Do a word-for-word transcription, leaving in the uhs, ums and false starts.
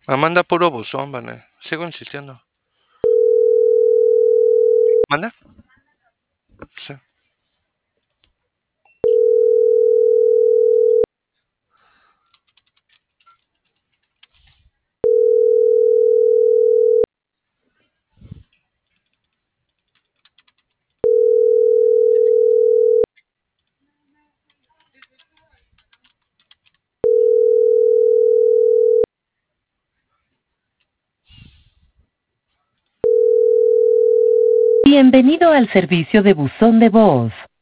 Me manda puro buzón, vale. Sigo insistiendo. ¿Manda? Sí. Bienvenido al servicio de buzón de voz.